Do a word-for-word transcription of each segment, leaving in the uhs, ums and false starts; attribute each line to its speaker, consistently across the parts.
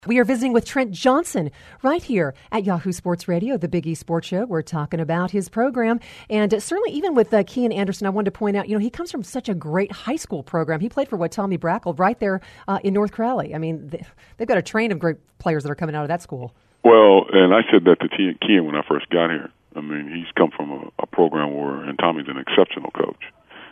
Speaker 1: We are visiting with Trent Johnson right here at Yahoo Sports Radio, the Big E Sports Show. We're talking about his program. And certainly even with uh, Kian Anderson, I wanted to point out, you know, he comes from such a great high school program. He played for what, Tommy Brackle right there uh, in North Crowley. I mean, they, they've got a train of great players that are coming out of that school.
Speaker 2: Well, and I said that to Kian when I first got here. I mean, he's come from a, a program where, and Tommy's an exceptional coach.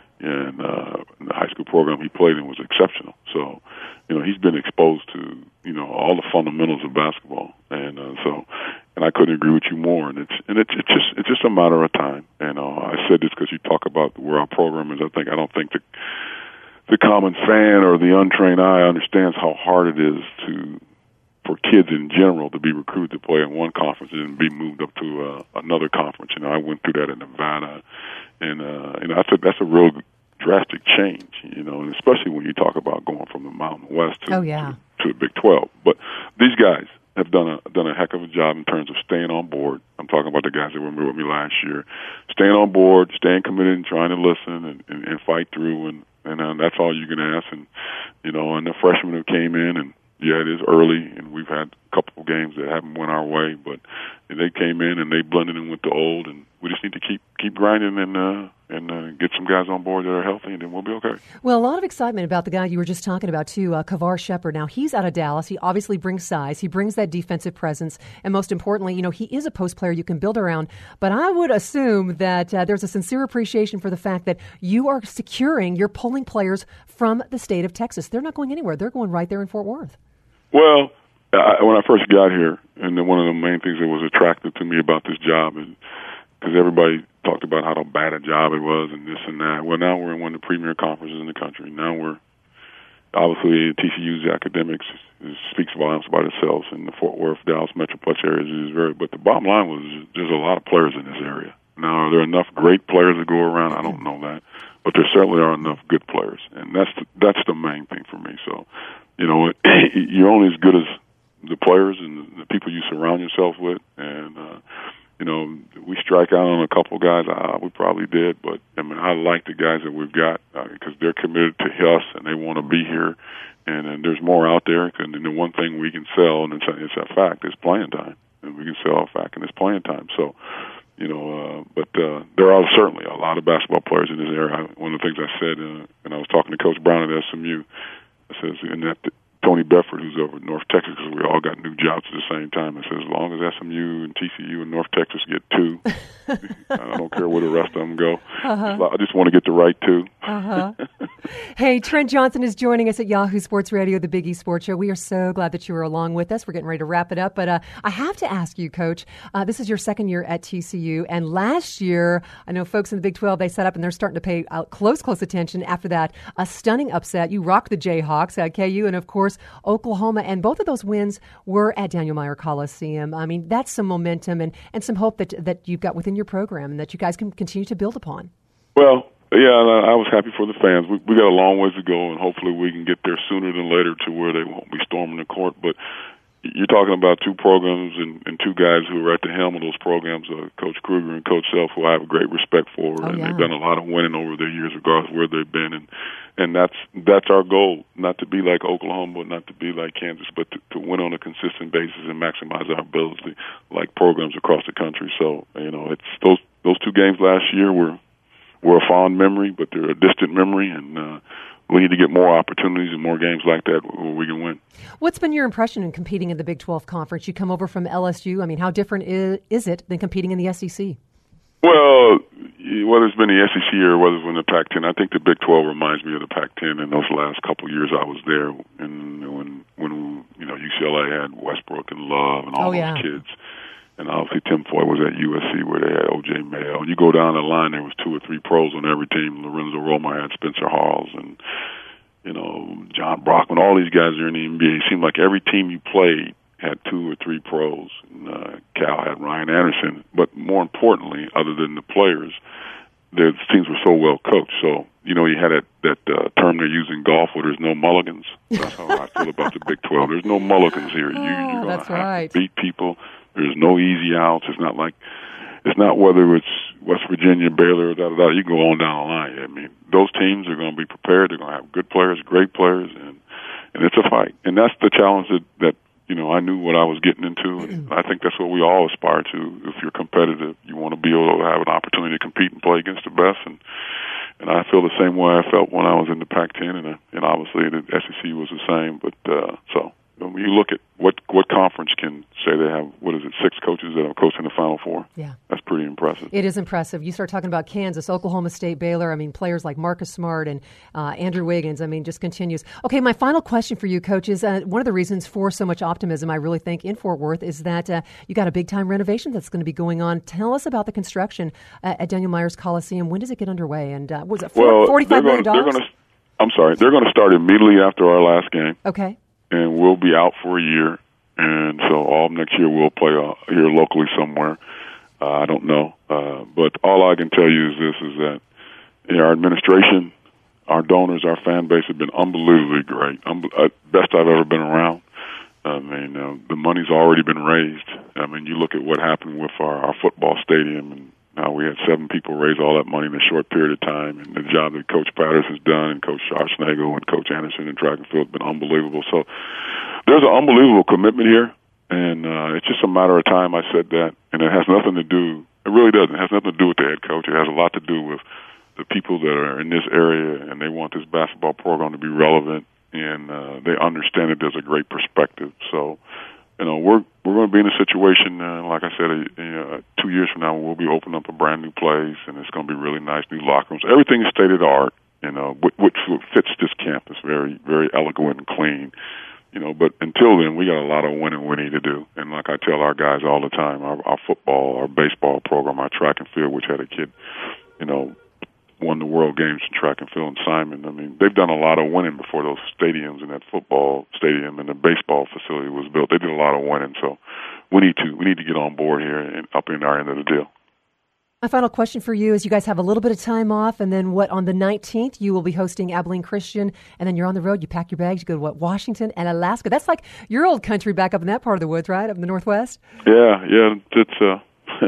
Speaker 2: And uh, the high school program he played in was exceptional. So, you know, he's been exposed to, you know, all the fundamentals of basketball. And uh, so, and I couldn't agree with you more. And it's and it's, it's just it's just a matter of time. And uh, I said this because you talk about where our program is. I think I don't think the the common fan or the untrained eye understands how hard it is to for kids in general to be recruited to play in one conference and be moved up to uh, another conference. You know, I went through that in Nevada. And, uh, and I think that's a real drastic change, you know, and especially when you talk about going from the Mountain West to,
Speaker 1: oh, yeah.
Speaker 2: to, to the Big twelve. But these guys have done a done a heck of a job in terms of staying on board. I'm talking about the guys that were with me last year. Staying on board, staying committed and trying to listen and, and, and fight through, and, and uh, that's all you can ask. And, you know, and the freshmen who came in, and, yeah, it is early, and we've had a couple of games that haven't went our way, but they came in and they blended in with the old, and we just need to keep keep grinding and uh, and uh, get some guys on board that are healthy, and then we'll be okay.
Speaker 1: Well, a lot of excitement about the guy you were just talking about, too, uh, Kavar Shepard. Now, he's out of Dallas. He obviously brings size. He brings that defensive presence, and most importantly, you know, he is a post player you can build around. But I would assume that uh, there's a sincere appreciation for the fact that you are securing, you're pulling players from the state of Texas. They're not going anywhere. They're going right there in Fort Worth.
Speaker 2: Well, I, when I first got here, and then one of the main things that was attractive to me about this job is because everybody talked about how bad a job it was and this and that. Well, now we're in one of the premier conferences in the country. Now we're obviously T C U's academics is, speaks volumes about itself, and the Fort Worth, Dallas Metroplex areas is very. But the bottom line was there's a lot of players in this area. Now, are there enough great players to go around? I don't know that, but there certainly are enough good players, and that's the, that's the main thing for me. So, you know, you're only as good as the players and the people you surround yourself with. And, uh, you know, we strike out on a couple of guys. Uh, we probably did. But, I mean, I like the guys that we've got because uh, they're committed to us and they want to be here. And, and there's more out there. And the one thing we can sell, and it's a, it's a fact, is playing time. And we can sell a fact, and it's playing time. So, you know, uh, but uh, there are certainly a lot of basketball players in this area. One of the things I said, uh, and I was talking to Coach Brown at S M U, I says, and that Tony Bedford, who's over in North Texas, because we all got new jobs at the same time, I said, as long as S M U and T C U and North Texas get two, I don't care where the rest of them go. Uh-huh. I just want to get the right two.
Speaker 1: Uh-huh. Hey, Trent Johnson is joining us at Yahoo Sports Radio, the Big E Sports Show. We are so glad that you are along with us. We're getting ready to wrap it up, but uh, I have to ask you, Coach, uh, this is your second year at T C U, and last year, I know folks in the Big twelve, they set up and they're starting to pay uh, close, close attention after that. A stunning upset. You rocked the Jayhawks at K U and, of course, Oklahoma, and both of those wins were at Daniel Meyer Coliseum. I mean, that's some momentum and, and some hope that that you've got within your program and that you guys can continue to build upon.
Speaker 2: Well, yeah, I was happy for the fans. We, we got a long ways to go, and hopefully we can get there sooner than later to where they won't be storming the court. But you're talking about two programs and, and two guys who are at the helm of those programs, uh, Coach Kruger and Coach Self, who I have a great respect for,
Speaker 1: oh,
Speaker 2: and
Speaker 1: yeah.
Speaker 2: they've done a lot of winning over their years, regardless of where they've been. And and that's that's our goal, not to be like Oklahoma, not to be like Kansas, but to, to win on a consistent basis and maximize our ability, like programs across the country. So, you know, it's those those two games last year were were a fond memory, but they're a distant memory, and uh, we need to get more opportunities and more games like that where we can win.
Speaker 1: What's been your impression in competing in the Big twelve Conference? You come over from L S U. I mean, how different is, is it than competing in the S E C?
Speaker 2: Well, whether it's been the S E C or whether it's been the Pac ten, I think the Big twelve reminds me of the Pac ten in those last couple of years I was there. And when, when you know, U C L A had Westbrook and Love and all
Speaker 1: oh,
Speaker 2: those
Speaker 1: yeah.
Speaker 2: kids. And obviously Tim Floyd was at U S C where they had O J Mayo. And you go down the line, there was two or three pros on every team. Lorenzo Roma had Spencer Hawes and, you know, John Brockman. All these guys are in the N B A. It seemed like every team you played had two or three pros. And, uh, Cal had Ryan Anderson. But more importantly, other than the players, the teams were so well coached. So, you know, you had that, that uh, term they use in golf where there's no mulligans. That's how I feel about the Big twelve. There's no mulligans here.
Speaker 1: Oh,
Speaker 2: you, you're going to have
Speaker 1: right.
Speaker 2: to beat people. There's no easy outs. It's not like it's not whether it's West Virginia, Baylor, da da da. You go on down the line. I mean, those teams are going to be prepared. They're going to have good players, great players, and and it's a fight. And that's the challenge that, that you know, I knew what I was getting into, and I think that's what we all aspire to. If you're competitive, you want to be able to have an opportunity to compete and play against the best, and and I feel the same way I felt when I was in the Pac ten, and, and obviously the S E C was the same. But uh, so when you look at what what conference can say they have, what is it, six coaches that have coached in the Final Four?
Speaker 1: Yeah.
Speaker 2: That's pretty impressive.
Speaker 1: It is impressive. You start talking about Kansas, Oklahoma State, Baylor. I mean, players like Marcus Smart and uh, Andrew Wiggins. I mean, just continues. Okay, my final question for you, Coach, is uh, one of the reasons for so much optimism, I really think, in Fort Worth is that uh, you got a big-time renovation that's going to be going on. Tell us about the construction uh, at Daniel Myers Coliseum. When does it get underway? And uh, was it
Speaker 2: well,
Speaker 1: forty-five million dollars?
Speaker 2: They're going to, I'm sorry. They're going to start immediately after our last game.
Speaker 1: Okay.
Speaker 2: And we'll be out for a year. And so all of next year we'll play uh, here locally somewhere. Uh, I don't know. Uh, but all I can tell you is this, is that you know, our administration, our donors, our fan base have been unbelievably great. Um, uh, best I've ever been around. I mean, uh, the money's already been raised. I mean, you look at what happened with our, our football stadium, and now we had seven people raise all that money in a short period of time. And the job that Coach Patterson's done, and Coach Schwarzenegger and Coach Anderson in track and field has been unbelievable. So there's an unbelievable commitment here, and uh, it's just a matter of time. I said that, and it has nothing to do, it really doesn't, it has nothing to do with the head coach. It has a lot to do with the people that are in this area, and they want this basketball program to be relevant, and uh, they understand that there's a great perspective. So, you know, we're we're going to be in a situation, uh, like I said, uh, two years from now, we'll be opening up a brand new place, and it's going to be really nice, new locker rooms. Everything is state of the art, you know, which fits this campus, very, very elegant and clean. You know, but until then, we got a lot of winning we need to do. And like I tell our guys all the time, our, our football, our baseball program, our track and field, which had a kid, you know, won the world games in track and field, and Simon. I mean, they've done a lot of winning before those stadiums and that football stadium and the baseball facility was built. They did a lot of winning, so we need to we need to get on board here and up in our end of the deal.
Speaker 1: My final question for you is, you guys have a little bit of time off, and then what, on the nineteenth, you will be hosting Abilene Christian, and then you're on the road, you pack your bags, you go to what, Washington and Alaska. That's like your old country back up in that part of the woods, right, up in the Northwest?
Speaker 2: Yeah, yeah, it's uh,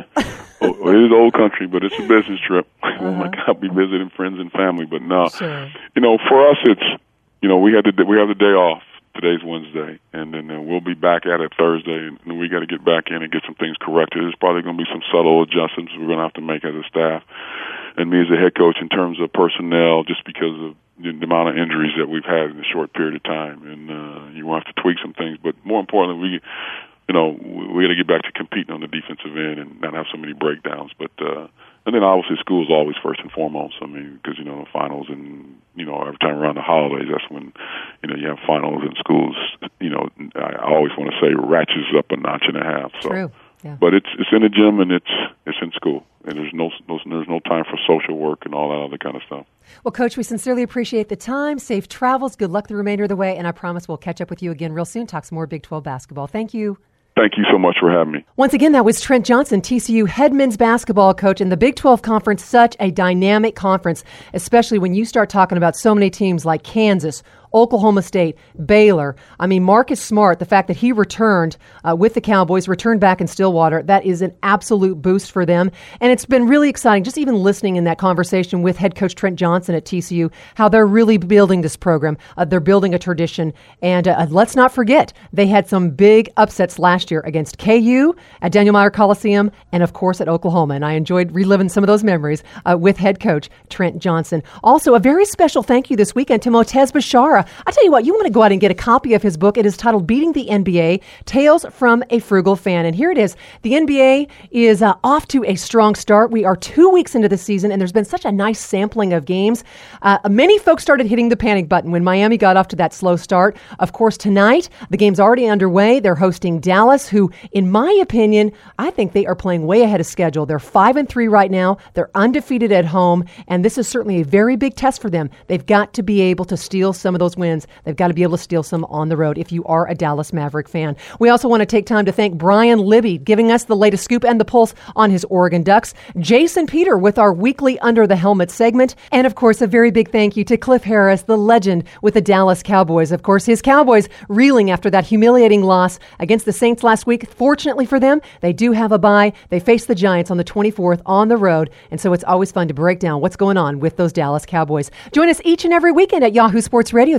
Speaker 2: it is old country, but it's a business trip. Uh-huh. Oh my God, I'll be visiting friends and family, but no.
Speaker 1: Sure.
Speaker 2: You know, for us, it's, you know, we had the, we have the day off. Today's Wednesday, and then uh, we'll be back at it Thursday, and, and we got to get back in and get some things corrected. There's probably going to be some subtle adjustments we're going to have to make as a staff, and me as a head coach in terms of personnel, just because of the, the amount of injuries that we've had in a short period of time, and uh, you will have to tweak some things. But more importantly, we, you know, we got to get back to competing on the defensive end and not have so many breakdowns. But uh, and then obviously school is always first and foremost. I mean, because you know the finals and you know every time around the holidays, that's when you know you have finals and schools. You know, I always want to say ratchets up a notch and a half. So,
Speaker 1: True. Yeah.
Speaker 2: But it's it's in the gym and it's it's in school, and there's no there's no time for social work and all that other kind of stuff.
Speaker 1: Well, Coach, we sincerely appreciate the time. Safe travels. Good luck the remainder of the way, and I promise we'll catch up with you again real soon. Talk some more Big twelve basketball. Thank you.
Speaker 2: Thank you so much for having me.
Speaker 1: Once again, that was Trent Johnson, T C U head men's basketball coach. And the Big twelve Conference, such a dynamic conference, especially when you start talking about so many teams like Kansas, Oklahoma State, Baylor. I mean, Marcus Smart, the fact that he returned uh, with the Cowboys, returned back in Stillwater, that is an absolute boost for them. And it's been really exciting, just even listening in that conversation with head coach Trent Johnson at T C U, how they're really building this program. Uh, they're building a tradition. And uh, let's not forget, they had some big upsets last year against K U, at Daniel Myers Coliseum, and of course at Oklahoma. And I enjoyed reliving some of those memories uh, with head coach Trent Johnson. Also, a very special thank you this weekend to Motez Bashara. I tell you what, you want to go out and get a copy of his book. It is titled Beating the N B A, Tales from a Frugal Fan. And here it is. The N B A is uh, off to a strong start. We are two weeks into the season, and there's been such a nice sampling of games. Uh, many folks started hitting the panic button when Miami got off to that slow start. Of course, tonight, the game's already underway. They're hosting Dallas, who, in my opinion, I think they are playing way ahead of schedule. They're five and three right now. They're undefeated at home, and this is certainly a very big test for them. They've got to be able to steal some of those wins. They've got to be able to steal some on the road if you are a Dallas Maverick fan. We also want to take time to thank Brian Libby, giving us the latest scoop and the pulse on his Oregon Ducks, Jason Peter with our weekly Under the Helmet segment, and of course a very big thank you to Cliff Harris, the legend with the Dallas Cowboys. Of course, his Cowboys reeling after that humiliating loss against the Saints last week. Fortunately for them, they do have a bye. They face the Giants on the twenty-fourth on the road, and so it's always fun to break down what's going on with those Dallas Cowboys. Join us each and every weekend at Yahoo Sports Radio.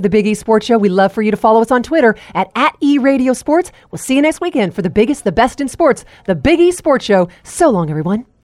Speaker 1: the Big E Sports Show. We'd love for you to follow us on Twitter at, at eRadioSports. We'll see you next weekend for the biggest, the best in sports, the Big E Sports Show. So long, everyone.